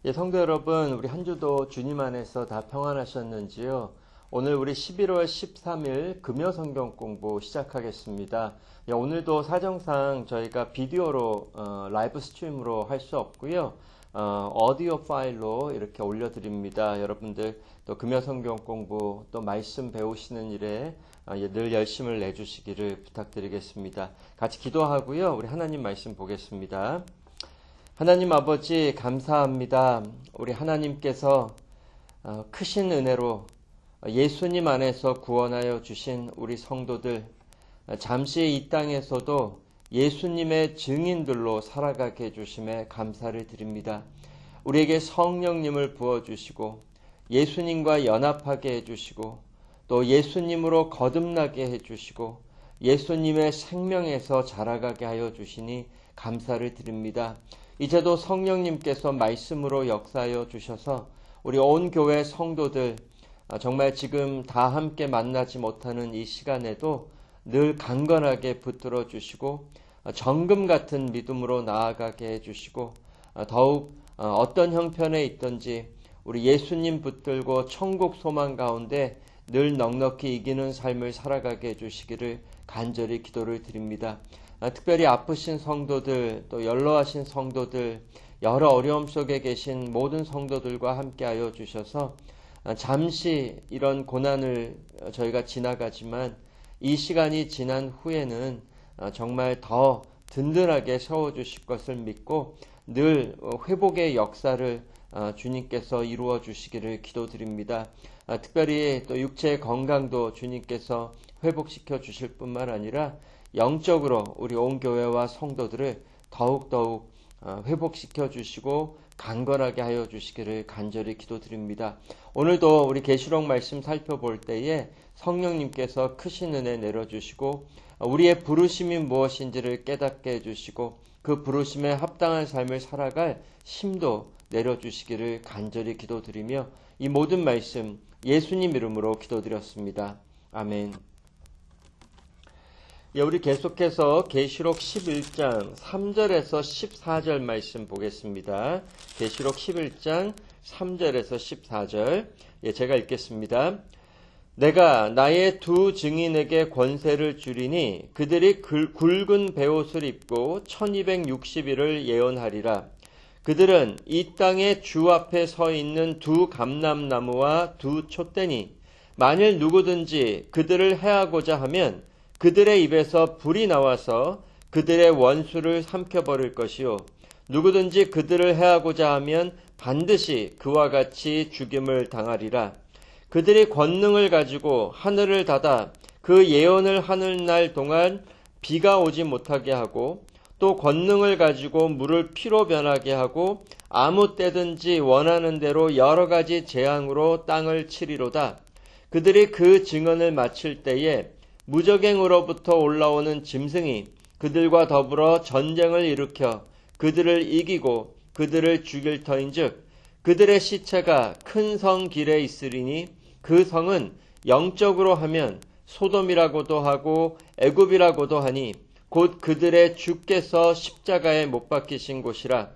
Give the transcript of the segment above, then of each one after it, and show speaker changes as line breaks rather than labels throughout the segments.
예, 성도 여러분, 우리 한 주도 주님 안에서 다 평안하셨는지요? 오늘 우리 11월 13일 금요 성경 공부 시작하겠습니다. 예, 오늘도 사정상 저희가 비디오로 라이브 스트림으로 할 수 없고요. 오디오 파일로 이렇게 올려드립니다. 여러분들 또 금요 성경 공부 또 말씀 배우시는 일에 늘 열심을 내주시기를 부탁드리겠습니다. 같이 기도하고요. 우리 하나님 말씀 보겠습니다. 하나님 아버지 감사합니다. 우리 하나님께서 크신 은혜로 예수님 안에서 구원하여 주신 우리 성도들, 잠시 이 땅에서도 예수님의 증인들로 살아가게 해주심에 감사를 드립니다. 우리에게 성령님을 부어주시고 예수님과 연합하게 해주시고 또 예수님으로 거듭나게 해주시고 예수님의 생명에서 자라가게 하여 주시니 감사를 드립니다. 이제도 성령님께서 말씀으로 역사하여 주셔서 우리 온 교회 성도들 정말 지금 다 함께 만나지 못하는 이 시간에도 늘 강건하게 붙들어 주시고 정금 같은 믿음으로 나아가게 해주시고 더욱 어떤 형편에 있든지 우리 예수님 붙들고 천국 소망 가운데 늘 넉넉히 이기는 삶을 살아가게 해주시기를 간절히 기도를 드립니다. 특별히 아프신 성도들, 또 연로하신 성도들, 여러 어려움 속에 계신 모든 성도들과 함께하여 주셔서 잠시 이런 고난을 저희가 지나가지만 이 시간이 지난 후에는 정말 더 든든하게 세워주실 것을 믿고 늘 회복의 역사를 주님께서 이루어 주시기를 기도드립니다. 특별히 또 육체의 건강도 주님께서 회복시켜 주실 뿐만 아니라 영적으로 우리 온 교회와 성도들을 더욱더욱 회복시켜 주시고 강건하게 하여 주시기를 간절히 기도드립니다. 오늘도 우리 계시록 말씀 살펴볼 때에 성령님께서 크신 은혜 내려주시고 우리의 부르심이 무엇인지를 깨닫게 해주시고 그 부르심에 합당한 삶을 살아갈 힘도 내려주시기를 간절히 기도드리며 이 모든 말씀 예수님 이름으로 기도드렸습니다. 아멘. 예, 우리 계속해서 계시록 11장 3절에서 14절 말씀 보겠습니다. 계시록 11장 3절에서 14절. 예, 제가 읽겠습니다. 내가 나의 두 증인에게 권세를 주리니 그들이 굵은 베옷을 입고 1260일을 예언하리라. 그들은 이 땅의 주 앞에 서 있는 두 감람나무와 두 촛대니 만일 누구든지 그들을 해하고자 하면 그들의 입에서 불이 나와서 그들의 원수를 삼켜버릴 것이요 누구든지 그들을 해하고자 하면 반드시 그와 같이 죽임을 당하리라. 그들이 권능을 가지고 하늘을 닫아 그 예언을 하는 날 동안 비가 오지 못하게 하고 또 권능을 가지고 물을 피로 변하게 하고 아무 때든지 원하는 대로 여러 가지 재앙으로 땅을 치리로다. 그들이 그 증언을 마칠 때에 무적행으로부터 올라오는 짐승이 그들과 더불어 전쟁을 일으켜 그들을 이기고 그들을 죽일 터인즉 그들의 시체가 큰 성 길에 있으리니 그 성은 영적으로 하면 소돔이라고도 하고 애굽이라고도 하니 곧 그들의 주께서 십자가에 못 박히신 곳이라.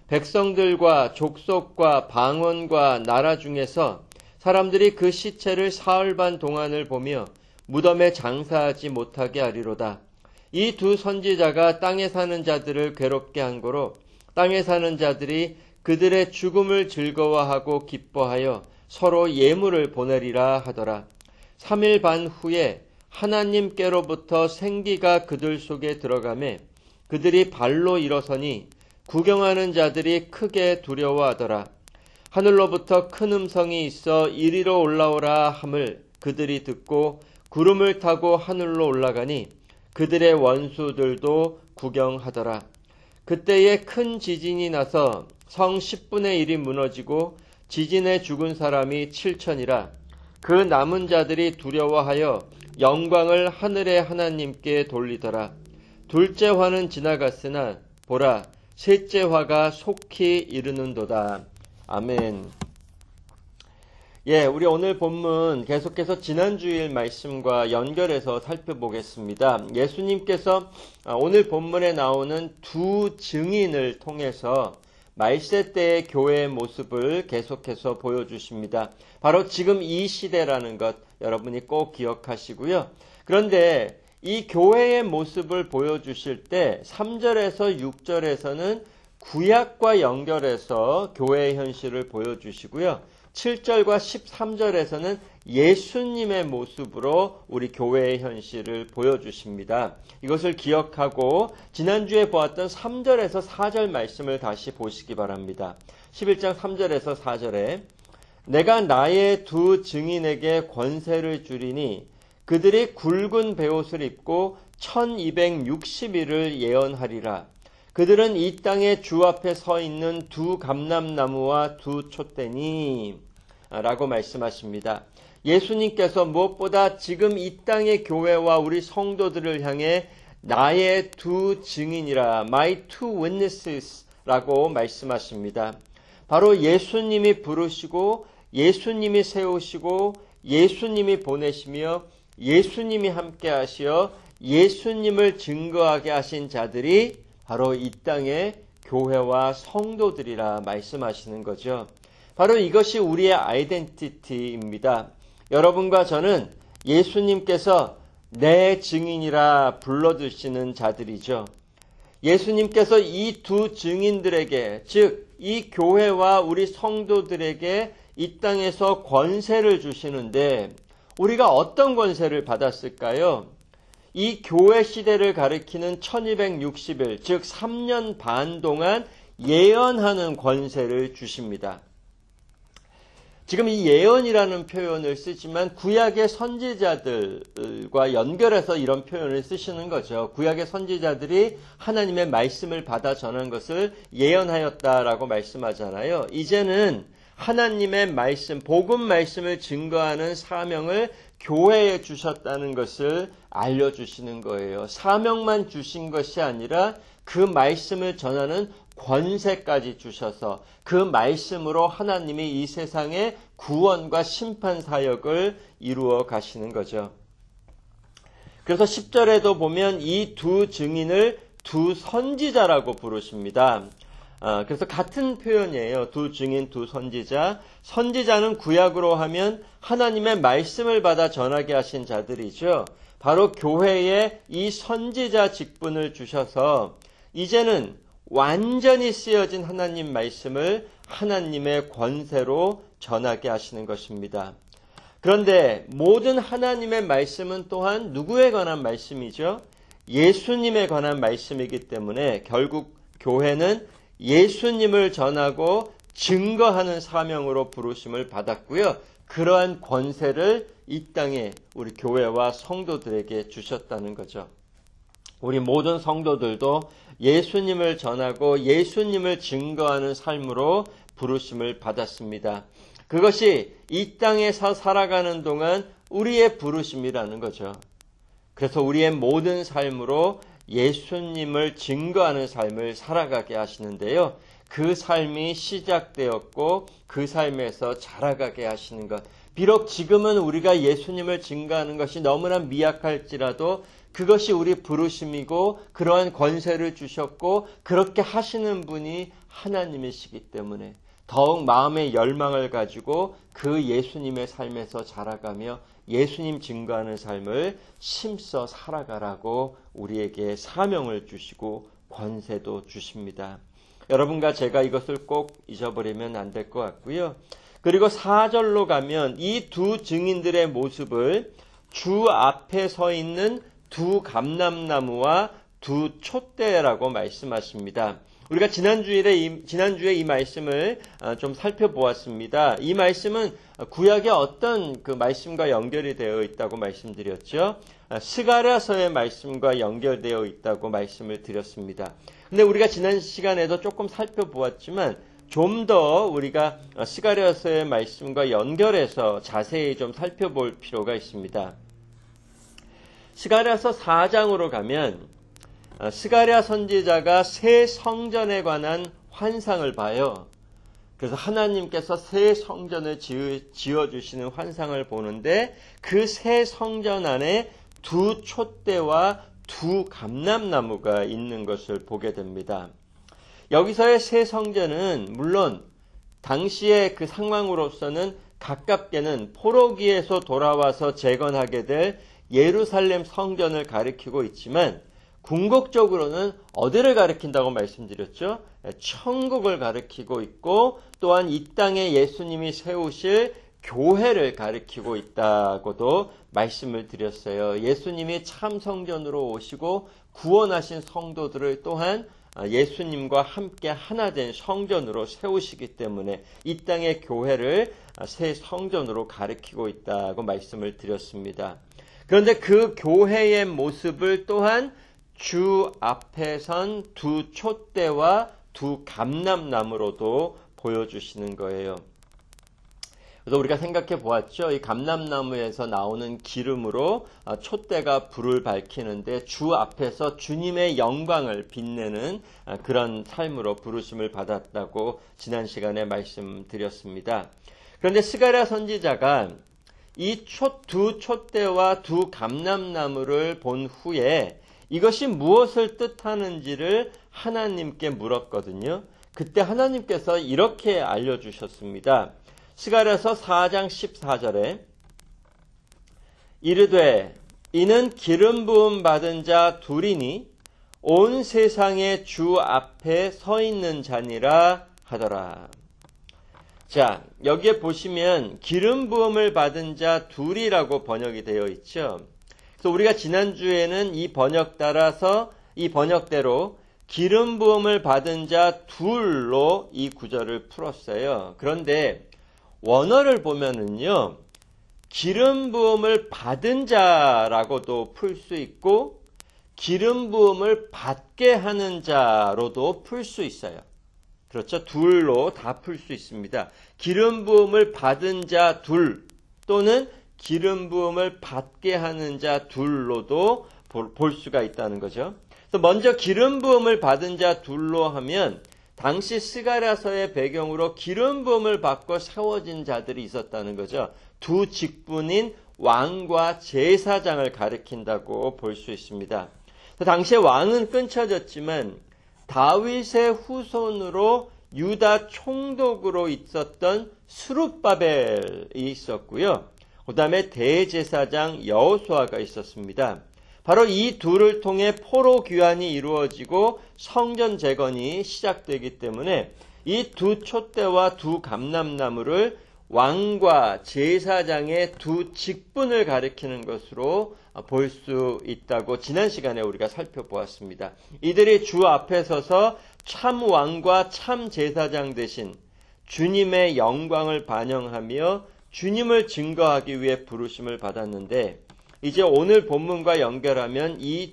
백성들과 족속과 방언과 나라 중에서 사람들이 그 시체를 사흘 반 동안을 보며 무덤에 장사하지 못하게 하리로다. 이 두 선지자가 땅에 사는 자들을 괴롭게 한 거로 땅에 사는 자들이 그들의 죽음을 즐거워하고 기뻐하여 서로 예물을 보내리라 하더라. 3일 반 후에 하나님께로부터 생기가 그들 속에 들어가매 그들이 발로 일어서니 구경하는 자들이 크게 두려워하더라. 하늘로부터 큰 음성이 있어 이리로 올라오라 함을 그들이 듣고 구름을 타고 하늘로 올라가니 그들의 원수들도 구경하더라. 그때에 큰 지진이 나서 성 10분의 1이 무너지고 지진에 죽은 사람이 7천이라. 그 남은 자들이 두려워하여 영광을 하늘의 하나님께 돌리더라. 둘째 화는 지나갔으나 보라 셋째 화가 속히 이르는도다. 아멘. 예, 우리 오늘 본문 계속해서 지난주일 말씀과 연결해서 살펴보겠습니다. 예수님께서 오늘 본문에 나오는 두 증인을 통해서 말세 때의 교회의 모습을 계속해서 보여주십니다. 바로 지금 이 시대라는 것 여러분이 꼭 기억하시고요. 그런데 이 교회의 모습을 보여주실 때 3절에서 6절에서는 구약과 연결해서 교회의 현실을 보여주시고요. 7절과 13절에서는 예수님의 모습으로 우리 교회의 현실을 보여주십니다. 이것을 기억하고 지난주에 보았던 3절에서 4절 말씀을 다시 보시기 바랍니다. 11장 3절에서 4절에 내가 나의 두 증인에게 권세를 주리니 그들이 굵은 베옷을 입고 1260일을 예언하리라. 그들은 이 땅에 주 앞에 서 있는 두 감람나무와 두 촛대니 라고 말씀하십니다. 예수님께서 무엇보다 지금 이 땅의 교회와 우리 성도들을 향해 나의 두 증인이라 My two witnesses 라고 말씀하십니다. 바로 예수님이 부르시고 예수님이 세우시고 예수님이 보내시며 예수님이 함께 하시어 예수님을 증거하게 하신 자들이 바로 이 땅의 교회와 성도들이라 말씀하시는 거죠. 바로 이것이 우리의 아이덴티티입니다. 여러분과 저는 예수님께서 내 증인이라 불러주시는 자들이죠. 예수님께서 이 두 증인들에게, 즉 이 교회와 우리 성도들에게 이 땅에서 권세를 주시는데 우리가 어떤 권세를 받았을까요? 이 교회 시대를 가리키는 1260일, 즉 3년 반 동안 예언하는 권세를 주십니다. 지금 이 예언이라는 표현을 쓰지만 구약의 선지자들과 연결해서 이런 표현을 쓰시는 거죠. 구약의 선지자들이 하나님의 말씀을 받아 전한 것을 예언하였다라고 말씀하잖아요. 이제는 하나님의 말씀, 복음 말씀을 증거하는 사명을 교회에 주셨다는 것을 알려주시는 거예요. 사명만 주신 것이 아니라 그 말씀을 전하는 권세까지 주셔서 그 말씀으로 하나님이 이 세상의 구원과 심판 사역을 이루어 가시는 거죠. 그래서 10절에도 보면 이 두 증인을 두 선지자라고 부르십니다. 그래서 같은 표현이에요. 두 증인, 두 선지자. 선지자는 구약으로 하면 하나님의 말씀을 받아 전하게 하신 자들이죠. 바로 교회에 이 선지자 직분을 주셔서 이제는 완전히 쓰여진 하나님 말씀을 하나님의 권세로 전하게 하시는 것입니다. 그런데 모든 하나님의 말씀은 또한 누구에 관한 말씀이죠? 예수님에 관한 말씀이기 때문에 결국 교회는 예수님을 전하고 증거하는 사명으로 부르심을 받았고요. 그러한 권세를 이 땅에 우리 교회와 성도들에게 주셨다는 거죠. 우리 모든 성도들도 예수님을 전하고 예수님을 증거하는 삶으로 부르심을 받았습니다. 그것이 이 땅에서 살아가는 동안 우리의 부르심이라는 거죠. 그래서 우리의 모든 삶으로 예수님을 증거하는 삶을 살아가게 하시는데요. 그 삶이 시작되었고 그 삶에서 자라가게 하시는 것. 비록 지금은 우리가 예수님을 증거하는 것이 너무나 미약할지라도 그것이 우리 부르심이고 그러한 권세를 주셨고 그렇게 하시는 분이 하나님이시기 때문에 더욱 마음의 열망을 가지고 그 예수님의 삶에서 자라가며 예수님 증거하는 삶을 힘써 살아가라고 우리에게 사명을 주시고 권세도 주십니다. 여러분과 제가 이것을 꼭 잊어버리면 안 될 것 같고요. 그리고 4절로 가면 이 두 증인들의 모습을 주 앞에 서 있는 두 감람나무와 두 촛대라고 말씀하십니다. 우리가 지난주에 이 말씀을 좀 살펴보았습니다. 이 말씀은 구약의 어떤 그 말씀과 연결이 되어 있다고 말씀드렸죠. 스가랴서의 말씀과 연결되어 있다고 말씀을 드렸습니다. 근데 우리가 지난 시간에도 조금 살펴보았지만 좀 더 우리가 스가랴서의 말씀과 연결해서 자세히 좀 살펴볼 필요가 있습니다. 스가랴서 4장으로 가면 스가랴 선지자가 새 성전에 관한 환상을 봐요. 그래서 하나님께서 새 성전을 지어주시는 환상을 보는데 그 새 성전 안에 두 촛대와 두 감람나무가 있는 것을 보게 됩니다. 여기서의 새 성전은 물론 당시의 그 상황으로서는 가깝게는 포로기에서 돌아와서 재건하게 될 예루살렘 성전을 가리키고 있지만 궁극적으로는 어디를 가리킨다고 말씀드렸죠? 천국을 가리키고 있고 또한 이 땅에 예수님이 세우실 교회를 가리키고 있다고도 말씀을 드렸어요. 예수님이 참 성전으로 오시고 구원하신 성도들을 또한 예수님과 함께 하나 된 성전으로 세우시기 때문에 이 땅의 교회를 새 성전으로 가리키고 있다고 말씀을 드렸습니다. 그런데 그 교회의 모습을 또한 주 앞에 선 두 촛대와 두 감람나무로도 보여주시는 거예요. 그래서 우리가 생각해 보았죠. 이 감람나무에서 나오는 기름으로 촛대가 불을 밝히는데 주 앞에서 주님의 영광을 빛내는 그런 삶으로 부르심을 받았다고 지난 시간에 말씀드렸습니다. 그런데 스가랴 선지자가 이 두 촛대와 두 감람나무를 본 후에 이것이 무엇을 뜻하는지를 하나님께 물었거든요. 그때 하나님께서 이렇게 알려주셨습니다. 스가랴서 4장 14절에 이르되 이는 기름 부음 받은 자 둘이니 온 세상의 주 앞에 서 있는 자니라 하더라. 자, 여기에 보시면 기름 부음을 받은 자 둘이라고 번역이 되어 있죠. 그래서 우리가 지난주에는 이 번역 따라서 이 번역대로 기름 부음을 받은 자 둘로 이 구절을 풀었어요. 그런데 원어를 보면은요, 기름 부음을 받은 자라고도 풀 수 있고, 기름 부음을 받게 하는 자로도 풀 수 있어요. 그렇죠? 둘로 다 풀 수 있습니다. 기름 부음을 받은 자 둘, 또는 기름 부음을 받게 하는 자 둘로도 볼 수가 있다는 거죠. 그래서 먼저 기름 부음을 받은 자 둘로 하면, 당시 스가랴서의 배경으로 기름 부음을 받고 세워진 자들이 있었다는 거죠. 두 직분인 왕과 제사장을 가리킨다고 볼 수 있습니다. 당시에 왕은 끊쳐졌지만 다윗의 후손으로 유다 총독으로 있었던 스룹바벨이 있었고요. 그 다음에 대제사장 여호수아가 있었습니다. 바로 이 둘을 통해 포로 귀환이 이루어지고 성전 재건이 시작되기 때문에 이 두 촛대와 두 감람나무를 왕과 제사장의 두 직분을 가리키는 것으로 볼 수 있다고 지난 시간에 우리가 살펴보았습니다. 이들이 주 앞에 서서 참 왕과 참 제사장 대신 주님의 영광을 반영하며 주님을 증거하기 위해 부르심을 받았는데, 이제 오늘 본문과 연결하면 이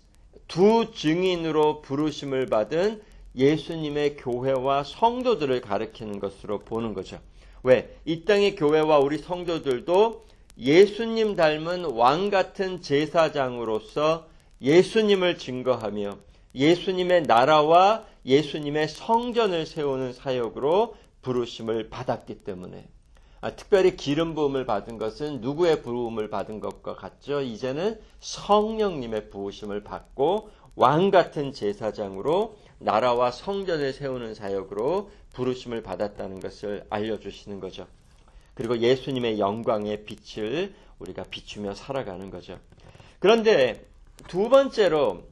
두 증인으로 부르심을 받은 예수님의 교회와 성도들을 가리키는 것으로 보는 거죠. 왜? 이 땅의 교회와 우리 성도들도 예수님 닮은 왕 같은 제사장으로서 예수님을 증거하며 예수님의 나라와 예수님의 성전을 세우는 사역으로 부르심을 받았기 때문에, 특별히 기름 부음을 받은 것은 누구의 부음을 받은 것과 같죠? 이제는 성령님의 부으심을 받고 왕 같은 제사장으로 나라와 성전을 세우는 사역으로 부르심을 받았다는 것을 알려주시는 거죠. 그리고 예수님의 영광의 빛을 우리가 비추며 살아가는 거죠. 그런데 두 번째로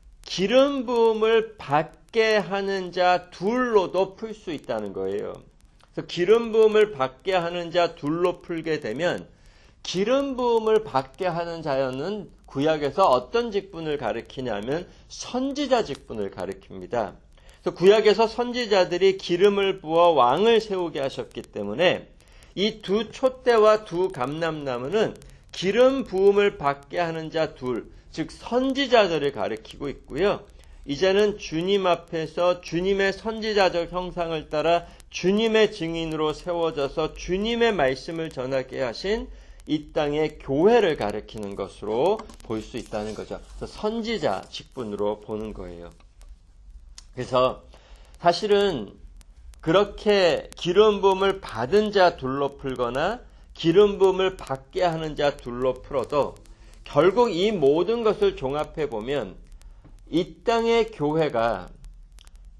기름 부음을 받게 하는 자 둘로도 풀 수 있다는 거예요. 그래서 기름 부음을 받게 하는 자 둘로 풀게 되면, 기름 부음을 받게 하는 자는 구약에서 어떤 직분을 가리키냐면 선지자 직분을 가리킵니다. 그래서 구약에서 선지자들이 기름을 부어 왕을 세우게 하셨기 때문에 이 두 촛대와 두 감람나무는 기름 부음을 받게 하는 자 둘, 즉 선지자들을 가리키고 있고요. 이제는 주님 앞에서 주님의 선지자적 형상을 따라 주님의 증인으로 세워져서 주님의 말씀을 전하게 하신 이 땅의 교회를 가리키는 것으로 볼 수 있다는 거죠. 그래서 선지자 직분으로 보는 거예요. 그래서 사실은 그렇게 기름 부음을 받은 자 둘로 풀거나 기름 부음을 받게 하는 자 둘로 풀어도 결국 이 모든 것을 종합해 보면 이 땅의 교회가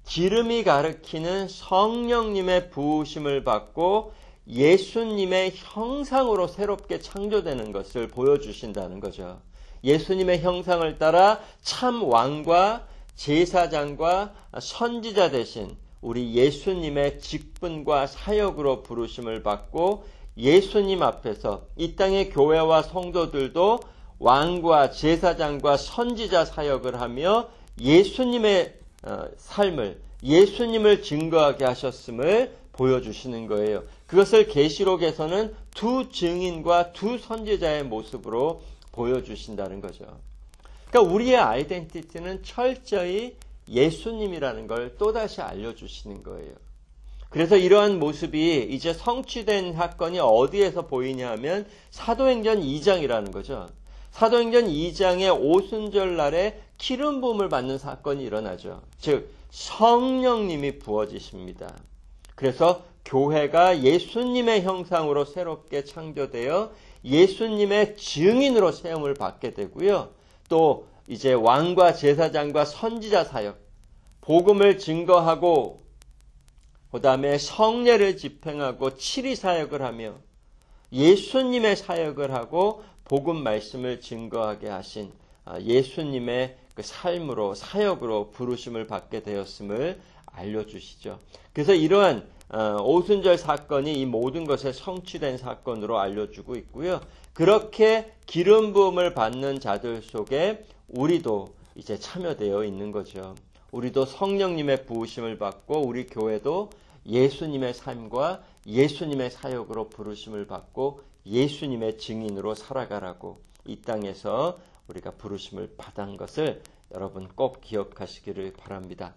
기름이 가리키는 성령님의 부으심을 받고 예수님의 형상으로 새롭게 창조되는 것을 보여주신다는 거죠. 예수님의 형상을 따라 참 왕과 제사장과 선지자 되신 우리 예수님의 직분과 사역으로 부르심을 받고 예수님 앞에서 이 땅의 교회와 성도들도 왕과 제사장과 선지자 사역을 하며 예수님의 삶을, 예수님을 증거하게 하셨음을 보여주시는 거예요. 그것을 계시록에서는 두 증인과 두 선지자의 모습으로 보여주신다는 거죠. 그러니까 우리의 아이덴티티는 철저히 예수님이라는 걸 또다시 알려주시는 거예요. 그래서 이러한 모습이 이제 성취된 사건이 어디에서 보이냐 하면 사도행전 2장이라는 거죠. 사도행전 2장의 오순절 날에 기름 부음을 받는 사건이 일어나죠. 즉 성령님이 부어지십니다. 그래서 교회가 예수님의 형상으로 새롭게 창조되어 예수님의 증인으로 세움을 받게 되고요. 또 이제 왕과 제사장과 선지자 사역, 복음을 증거하고 그 다음에 성례를 집행하고 치리 사역을 하며 예수님의 사역을 하고 복음 말씀을 증거하게 하신 예수님의 그 삶으로 사역으로 부르심을 받게 되었음을 알려주시죠. 그래서 이러한 오순절 사건이 이 모든 것에 성취된 사건으로 알려주고 있고요. 그렇게 기름 부음을 받는 자들 속에 우리도 이제 참여되어 있는 거죠. 우리도 성령님의 부으심을 받고 우리 교회도 예수님의 삶과 예수님의 사역으로 부르심을 받고 예수님의 증인으로 살아가라고 이 땅에서 우리가 부르심을 받은 것을 여러분 꼭 기억하시기를 바랍니다.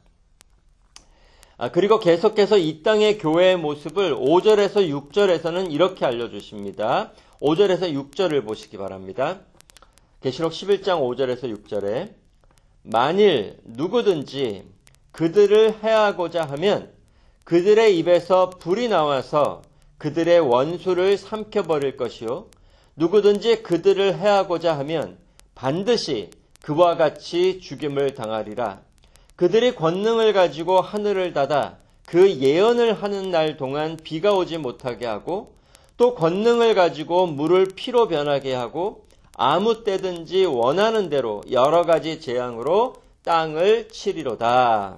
그리고 계속해서 이 땅의 교회의 모습을 5절에서 6절에서는 이렇게 알려주십니다. 5절에서 6절을 보시기 바랍니다. 계시록 11장 5절에서 6절에 만일 누구든지 그들을 해하고자 하면 그들의 입에서 불이 나와서 그들의 원수를 삼켜버릴 것이요 누구든지 그들을 해하고자 하면 반드시 그와 같이 죽임을 당하리라. 그들이 권능을 가지고 하늘을 닫아 그 예언을 하는 날 동안 비가 오지 못하게 하고 또 권능을 가지고 물을 피로 변하게 하고 아무 때든지 원하는 대로 여러 가지 재앙으로 땅을 치리로다.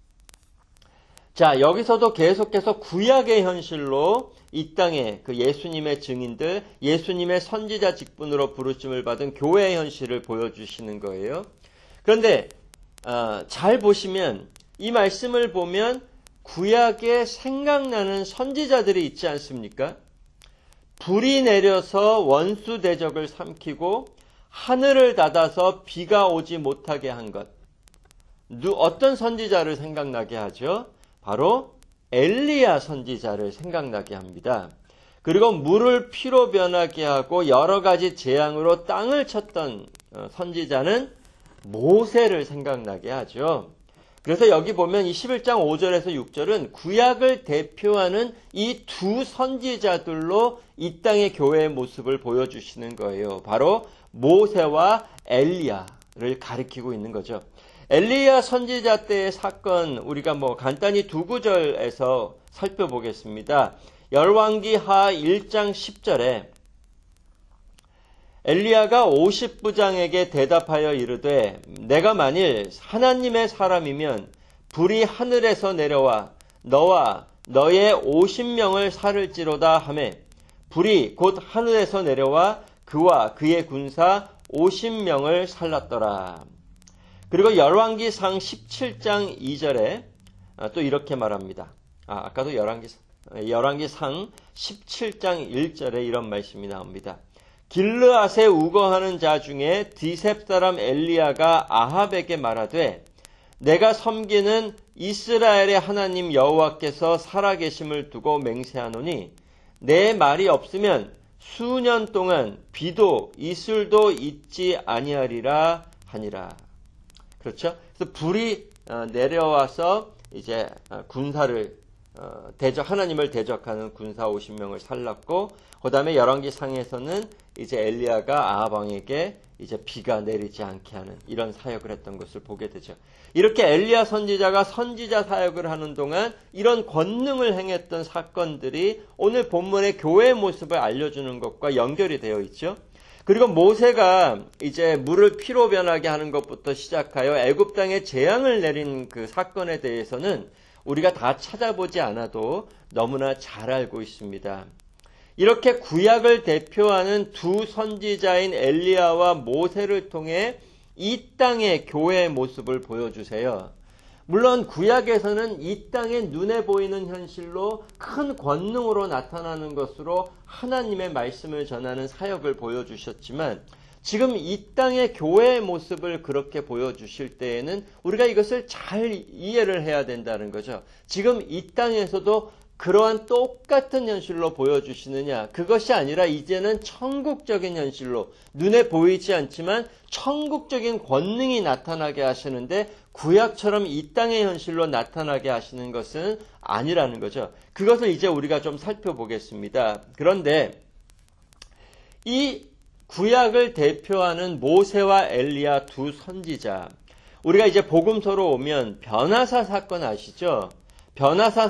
자, 여기서도 계속해서 구약의 현실로 이 땅에 그 예수님의 증인들, 예수님의 선지자 직분으로 부르심을 받은 교회의 현실을 보여주시는 거예요. 그런데 잘 보시면 이 말씀을 보면 구약에 생각나는 선지자들이 있지 않습니까? 불이 내려서 원수 대적을 삼키고 하늘을 닫아서 비가 오지 못하게 한 것. 어떤 선지자를 생각나게 하죠? 바로 엘리야 선지자를 생각나게 합니다. 그리고 물을 피로 변하게 하고 여러 가지 재앙으로 땅을 쳤던 선지자는 모세를 생각나게 하죠. 그래서 여기 보면 이 11장 5절에서 6절은 구약을 대표하는 이 두 선지자들로 이 땅의 교회의 모습을 보여주시는 거예요. 바로 모세와 엘리야를 가리키고 있는 거죠. 엘리야 선지자 때의 사건 우리가 간단히 두 구절에서 살펴보겠습니다. 열왕기하 1장 10절에 엘리야가 50부장에게 대답하여 이르되 내가 만일 하나님의 사람이면 불이 하늘에서 내려와 너와 너의 50명을 살을지로다 하매 불이 곧 하늘에서 내려와 그와 그의 군사 50명을 살랐더라. 그리고 열왕기상 17장 2절에 또 이렇게 말합니다. 아까도 열왕기상 17장 1절에 이런 말씀이 나옵니다. 길르앗에 우거하는 자 중에 디셉 사람 엘리야가 아합에게 말하되 내가 섬기는 이스라엘의 하나님 여호와께서 살아계심을 두고 맹세하노니 내 말이 없으면 수년 동안 비도 이슬도 있지 아니하리라 하니라. 그렇죠? 그래서 불이 내려와서 이제 군사를 하나님을 대적하는 군사 50명을 살랐고, 그 다음에 열왕기상에서는 이제 엘리야가 아합 왕에게 이제 비가 내리지 않게 하는 이런 사역을 했던 것을 보게 되죠. 이렇게 엘리야 선지자가 선지자 사역을 하는 동안 이런 권능을 행했던 사건들이 오늘 본문의 교회의 모습을 알려주는 것과 연결이 되어 있죠. 그리고 모세가 이제 물을 피로 변하게 하는 것부터 시작하여 애굽 땅에 재앙을 내린 그 사건에 대해서는 우리가 다 찾아보지 않아도 너무나 잘 알고 있습니다. 이렇게 구약을 대표하는 두 선지자인 엘리야와 모세를 통해 이 땅의 교회의 모습을 보여주세요. 물론 구약에서는 이 땅의 눈에 보이는 현실로 큰 권능으로 나타나는 것으로 하나님의 말씀을 전하는 사역을 보여주셨지만, 지금 이 땅의 교회의 모습을 그렇게 보여주실 때에는 우리가 이것을 잘 이해를 해야 된다는 거죠. 지금 이 땅에서도 그러한 똑같은 현실로 보여주시느냐? 그것이 아니라 이제는 천국적인 현실로, 눈에 보이지 않지만 천국적인 권능이 나타나게 하시는데, 구약처럼 이 땅의 현실로 나타나게 하시는 것은 아니라는 거죠. 그것을 이제 우리가 좀 살펴보겠습니다. 그런데 이 구약을 대표하는 모세와 엘리야 두 선지자, 우리가 이제 복음서로 오면 변화사 사건 아시죠? 변화산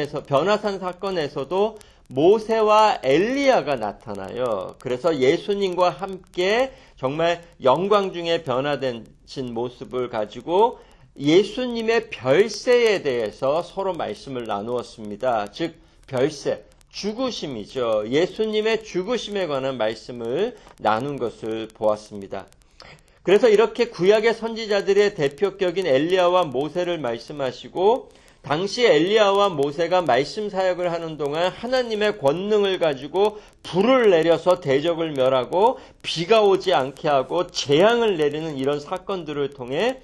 사건에서도 모세와 엘리야가 나타나요. 그래서 예수님과 함께 정말 영광 중에 변화되신 모습을 가지고 예수님의 별세에 대해서 서로 말씀을 나누었습니다. 즉 별세, 죽으심이죠. 예수님의 죽으심에 관한 말씀을 나눈 것을 보았습니다. 그래서 이렇게 구약의 선지자들의 대표격인 엘리야와 모세를 말씀하시고, 당시 엘리야와 모세가 말씀 사역을 하는 동안 하나님의 권능을 가지고 불을 내려서 대적을 멸하고 비가 오지 않게 하고 재앙을 내리는 이런 사건들을 통해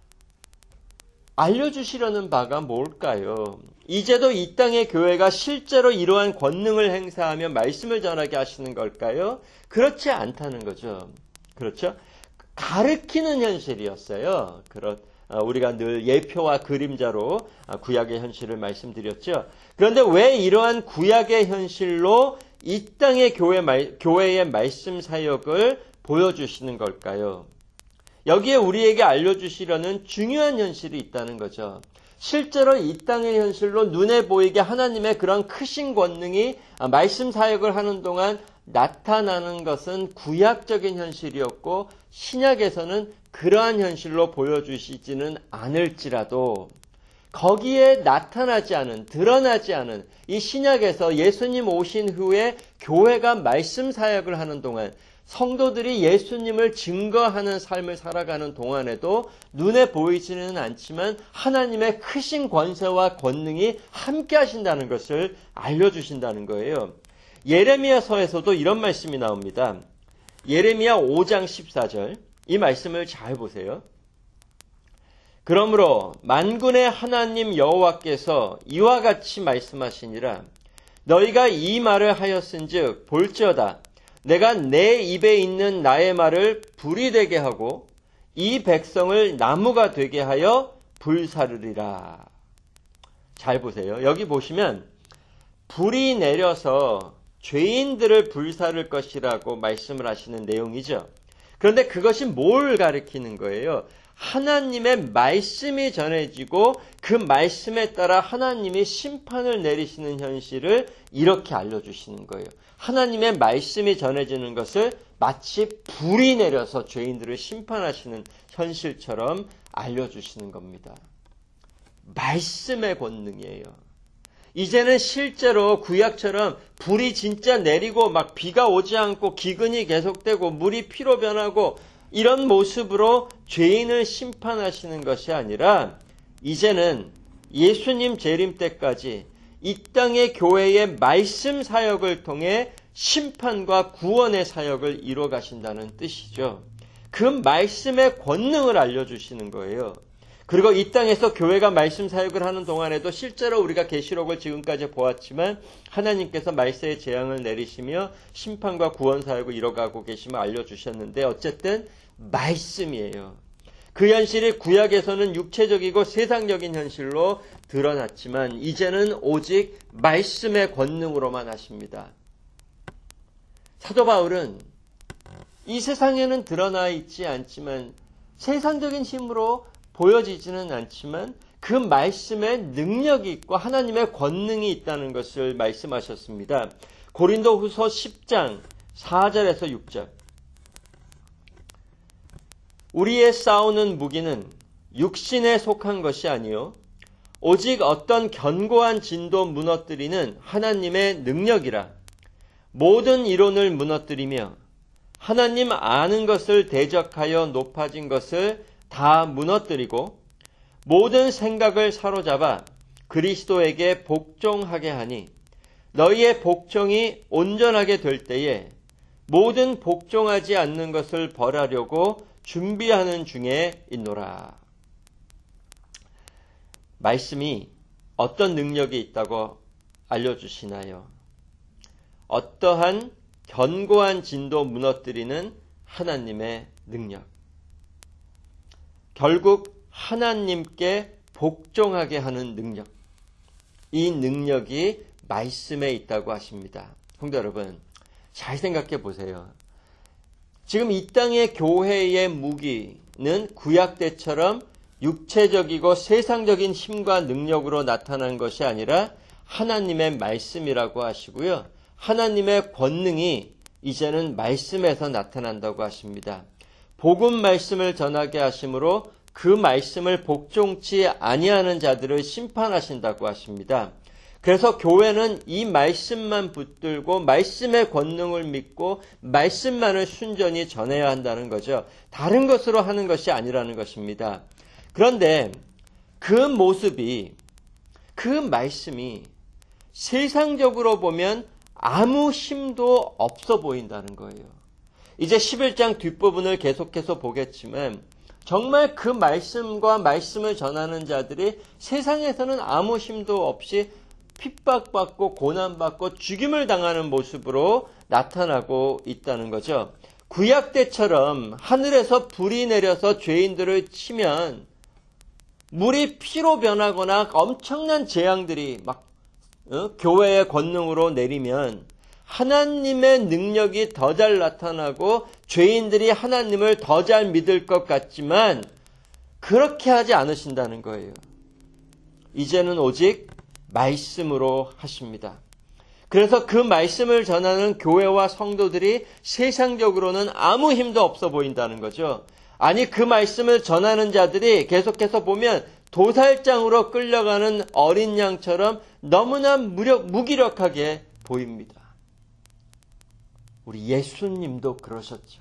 알려주시려는 바가 뭘까요? 이제도 이 땅의 교회가 실제로 이러한 권능을 행사하며 말씀을 전하게 하시는 걸까요? 그렇지 않다는 거죠. 그렇죠? 가르치는 현실이었어요. 우리가 늘 예표와 그림자로 구약의 현실을 말씀드렸죠. 그런데 왜 이러한 구약의 현실로 이 땅의 교회의 말씀 사역을 보여주시는 걸까요? 여기에 우리에게 알려주시려는 중요한 현실이 있다는 거죠. 실제로 이 땅의 현실로 눈에 보이게 하나님의 그런 크신 권능이 말씀 사역을 하는 동안 나타나는 것은 구약적인 현실이었고, 신약에서는 그러한 현실로 보여주시지는 않을지라도 거기에 나타나지 않은, 드러나지 않은 이 신약에서 예수님 오신 후에 교회가 말씀 사역을 하는 동안, 성도들이 예수님을 증거하는 삶을 살아가는 동안에도 눈에 보이지는 않지만 하나님의 크신 권세와 권능이 함께 하신다는 것을 알려주신다는 거예요. 예레미야서에서도 이런 말씀이 나옵니다. 예레미야 5장 14절, 이 말씀을 잘 보세요. 그러므로 만군의 하나님 여호와께서 이와 같이 말씀하시니라. 너희가 이 말을 하였은즉 볼지어다. 내가 내 입에 있는 나의 말을 불이 되게 하고 이 백성을 나무가 되게 하여 불사르리라. 잘 보세요. 여기 보시면 불이 내려서 죄인들을 불사를 것이라고 말씀을 하시는 내용이죠. 그런데 그것이 뭘 가리키는 거예요? 하나님의 말씀이 전해지고 그 말씀에 따라 하나님이 심판을 내리시는 현실을 이렇게 알려주시는 거예요. 하나님의 말씀이 전해지는 것을 마치 불이 내려서 죄인들을 심판하시는 현실처럼 알려주시는 겁니다. 말씀의 권능이에요. 이제는 실제로 구약처럼 불이 진짜 내리고 막 비가 오지 않고 기근이 계속되고 물이 피로 변하고 이런 모습으로 죄인을 심판하시는 것이 아니라 이제는 예수님 재림 때까지 이 땅의 교회의 말씀 사역을 통해 심판과 구원의 사역을 이루어 가신다는 뜻이죠. 그 말씀의 권능을 알려주시는 거예요. 그리고 이 땅에서 교회가 말씀 사역을 하는 동안에도 실제로 우리가 계시록을 지금까지 보았지만 하나님께서 말세의 재앙을 내리시며 심판과 구원 사역을 이뤄가고 계심을 알려주셨는데 어쨌든 말씀이에요. 그 현실이 구약에서는 육체적이고 세상적인 현실로 드러났지만 이제는 오직 말씀의 권능으로만 하십니다. 사도 바울은 이 세상에는 드러나 있지 않지만 세상적인 힘으로 보여지지는 않지만 그 말씀에 능력이 있고 하나님의 권능이 있다는 것을 말씀하셨습니다. 고린도후서 10장 4절에서 6절. 우리의 싸우는 무기는 육신에 속한 것이 아니요 오직 어떤 견고한 진도 무너뜨리는 하나님의 능력이라. 모든 이론을 무너뜨리며 하나님 아는 것을 대적하여 높아진 것을 다 무너뜨리고 모든 생각을 사로잡아 그리스도에게 복종하게 하니 너희의 복종이 온전하게 될 때에 모든 복종하지 않는 것을 벌하려고 준비하는 중에 있노라. 말씀이 어떤 능력이 있다고 알려주시나요? 어떠한 견고한 진도 무너뜨리는 하나님의 능력. 결국 하나님께 복종하게 하는 능력. 이 능력이 말씀에 있다고 하십니다. 성도 여러분, 잘 생각해 보세요. 지금 이 땅의 교회의 무기는 구약 때처럼 육체적이고 세상적인 힘과 능력으로 나타난 것이 아니라 하나님의 말씀이라고 하시고요. 하나님의 권능이 이제는 말씀에서 나타난다고 하십니다. 복음 말씀을 전하게 하심으로 그 말씀을 복종치 아니하는 자들을 심판하신다고 하십니다. 그래서 교회는 이 말씀만 붙들고 말씀의 권능을 믿고 말씀만을 순전히 전해야 한다는 거죠. 다른 것으로 하는 것이 아니라는 것입니다. 그런데 그 모습이, 그 말씀이 세상적으로 보면 아무 힘도 없어 보인다는 거예요. 이제 11장 뒷부분을 계속해서 보겠지만 정말 그 말씀과 말씀을 전하는 자들이 세상에서는 아무 힘도 없이 핍박받고 고난받고 죽임을 당하는 모습으로 나타나고 있다는 거죠. 구약 때처럼 하늘에서 불이 내려서 죄인들을 치면 물이 피로 변하거나 엄청난 재앙들이 막 교회의 권능으로 내리면 하나님의 능력이 더 잘 나타나고 죄인들이 하나님을 더 잘 믿을 것 같지만 그렇게 하지 않으신다는 거예요. 이제는 오직 말씀으로 하십니다. 그래서 그 말씀을 전하는 교회와 성도들이 세상적으로는 아무 힘도 없어 보인다는 거죠. 아니, 그 말씀을 전하는 자들이 계속해서 보면 도살장으로 끌려가는 어린 양처럼 너무나 무기력하게 보입니다. 우리 예수님도 그러셨죠.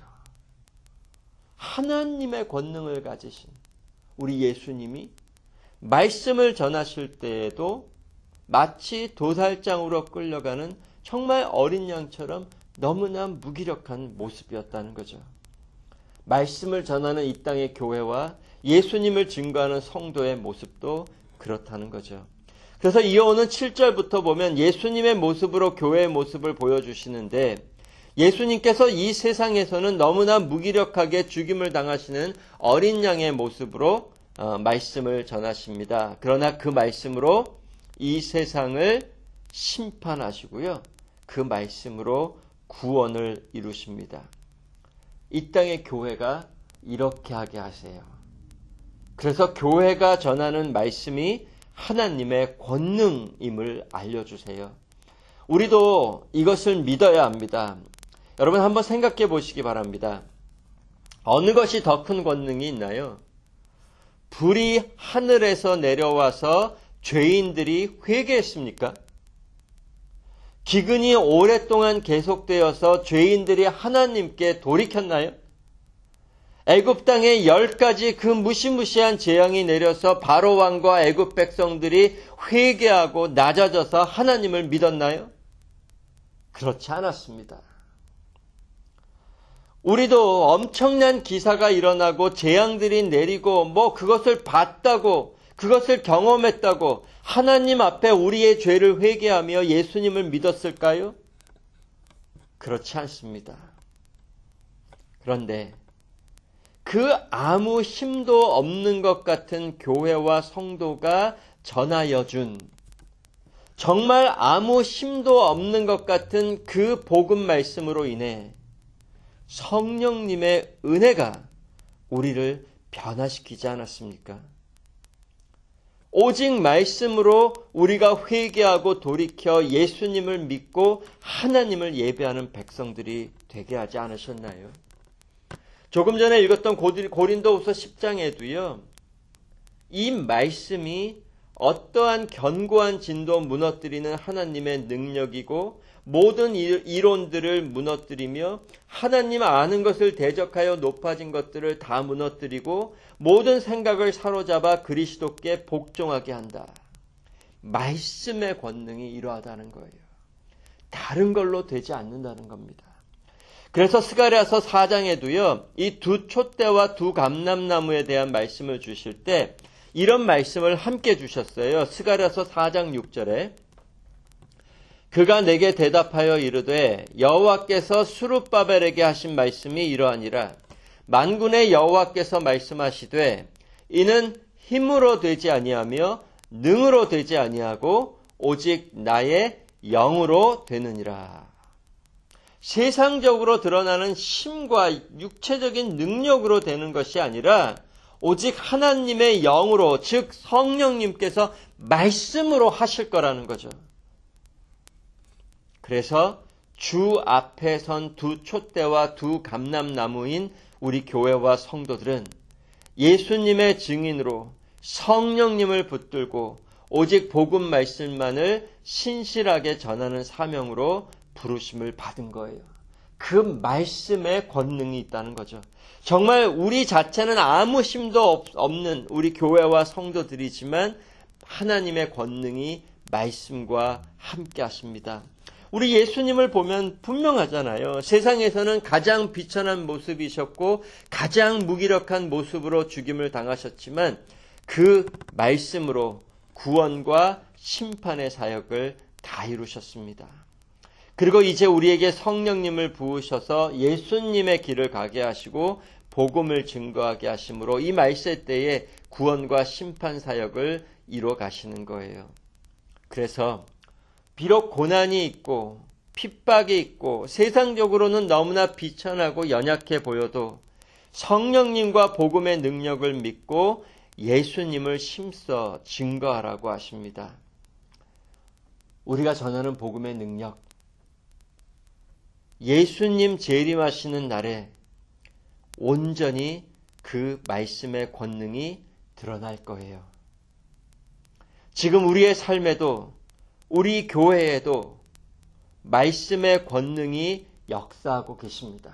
하나님의 권능을 가지신 우리 예수님이 말씀을 전하실 때에도 마치 도살장으로 끌려가는 정말 어린 양처럼 너무나 무기력한 모습이었다는 거죠. 말씀을 전하는 이 땅의 교회와 예수님을 증거하는 성도의 모습도 그렇다는 거죠. 그래서 이어오는 7절부터 보면 예수님의 모습으로 교회의 모습을 보여주시는데 예수님께서 이 세상에서는 너무나 무기력하게 죽임을 당하시는 어린 양의 모습으로 말씀을 전하십니다. 그러나 그 말씀으로 이 세상을 심판하시고요. 그 말씀으로 구원을 이루십니다. 이 땅의 교회가 이렇게 하게 하세요. 그래서 교회가 전하는 말씀이 하나님의 권능임을 알려주세요. 우리도 이것을 믿어야 합니다. 여러분 한번 생각해 보시기 바랍니다. 어느 것이 더 큰 권능이 있나요? 불이 하늘에서 내려와서 죄인들이 회개했습니까? 기근이 오랫동안 계속되어서 죄인들이 하나님께 돌이켰나요? 애굽 땅에 10가지 그 무시무시한 재앙이 내려서 바로 왕과 애굽 백성들이 회개하고 낮아져서 하나님을 믿었나요? 그렇지 않았습니다. 우리도 엄청난 기사가 일어나고 재앙들이 내리고 그것을 봤다고 그것을 경험했다고 하나님 앞에 우리의 죄를 회개하며 예수님을 믿었을까요? 그렇지 않습니다. 그런데 그 아무 힘도 없는 것 같은 교회와 성도가 전하여 준 정말 아무 힘도 없는 것 같은 그 복음 말씀으로 인해 성령님의 은혜가 우리를 변화시키지 않았습니까? 오직 말씀으로 우리가 회개하고 돌이켜 예수님을 믿고 하나님을 예배하는 백성들이 되게 하지 않으셨나요? 조금 전에 읽었던 고린도후서 10장에도요. 이 말씀이 어떠한 견고한 진도 무너뜨리는 하나님의 능력이고 모든 이론들을 무너뜨리며 하나님 아는 것을 대적하여 높아진 것들을 다 무너뜨리고 모든 생각을 사로잡아 그리스도께 복종하게 한다. 말씀의 권능이 이러하다는 거예요. 다른 걸로 되지 않는다는 겁니다. 그래서 스가랴서 4장에도요. 이 두 촛대와 두 감람나무에 대한 말씀을 주실 때 이런 말씀을 함께 주셨어요. 스가랴서 4장 6절에 그가 내게 대답하여 이르되 여호와께서 스룹바벨에게 하신 말씀이 이러하니라. 만군의 여호와께서 말씀하시되 이는 힘으로 되지 아니하며 능으로 되지 아니하고 오직 나의 영으로 되느니라. 세상적으로 드러나는 힘과 육체적인 능력으로 되는 것이 아니라 오직 하나님의 영으로, 즉 성령님께서 말씀으로 하실 거라는 거죠. 그래서 주 앞에 선 두 촛대와 두 감람나무인 우리 교회와 성도들은 예수님의 증인으로 성령님을 붙들고 오직 복음 말씀만을 신실하게 전하는 사명으로 부르심을 받은 거예요. 그 말씀에 권능이 있다는 거죠. 정말 우리 자체는 아무 힘도 없는 우리 교회와 성도들이지만 하나님의 권능이 말씀과 함께 하십니다. 우리 예수님을 보면 분명하잖아요. 세상에서는 가장 비천한 모습이셨고 가장 무기력한 모습으로 죽임을 당하셨지만 그 말씀으로 구원과 심판의 사역을 다 이루셨습니다. 그리고 이제 우리에게 성령님을 부으셔서 예수님의 길을 가게 하시고 복음을 증거하게 하심으로 이 말세 때에 구원과 심판 사역을 이루어 가시는 거예요. 그래서 비록 고난이 있고 핍박이 있고 세상적으로는 너무나 비천하고 연약해 보여도 성령님과 복음의 능력을 믿고 예수님을 힘써 증거하라고 하십니다. 우리가 전하는 복음의 능력, 예수님 재림하시는 날에 온전히 그 말씀의 권능이 드러날 거예요. 지금 우리의 삶에도 우리 교회에도 말씀의 권능이 역사하고 계십니다.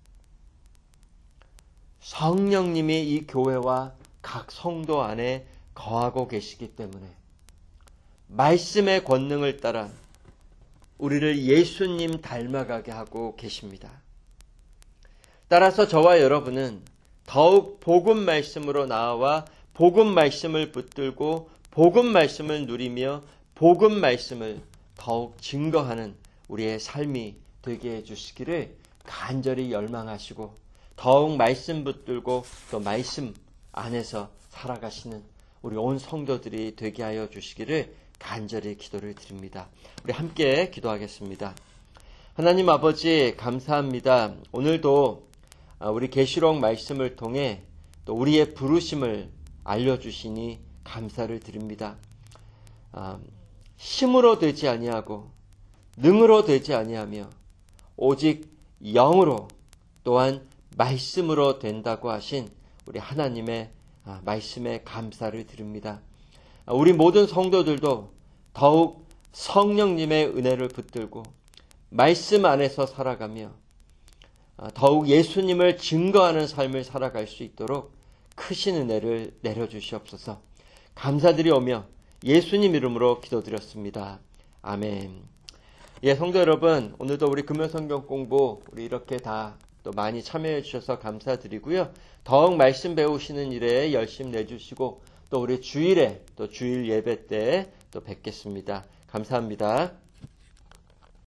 성령님이 이 교회와 각 성도 안에 거하고 계시기 때문에 말씀의 권능을 따라 우리를 예수님 닮아가게 하고 계십니다. 따라서 저와 여러분은 더욱 복음 말씀으로 나아와 복음 말씀을 붙들고 복음 말씀을 누리며 복음 말씀을 더욱 증거하는 우리의 삶이 되게 해주시기를 간절히 열망하시고 더욱 말씀 붙들고 또 말씀 안에서 살아가시는 우리 온 성도들이 되게 하여 주시기를 간절히 기도를 드립니다. 우리 함께 기도하겠습니다. 하나님 아버지 감사합니다. 오늘도 우리 계시록 말씀을 통해 또 우리의 부르심을 알려주시니 감사를 드립니다. 힘으로 되지 아니하고 능으로 되지 아니하며 오직 영으로 또한 말씀으로 된다고 하신 우리 하나님의 말씀에 감사를 드립니다. 우리 모든 성도들도 더욱 성령님의 은혜를 붙들고 말씀 안에서 살아가며 더욱 예수님을 증거하는 삶을 살아갈 수 있도록 크신 은혜를 내려주시옵소서. 감사드리오며 예수님 이름으로 기도드렸습니다. 아멘. 예, 성도 여러분, 오늘도 우리 금요성경 공부 우리 이렇게 다 또 많이 참여해 주셔서 감사드리고요. 더욱 말씀 배우시는 일에 열심 내주시고 또 우리 주일에 또 주일 예배 때 또 뵙겠습니다. 감사합니다.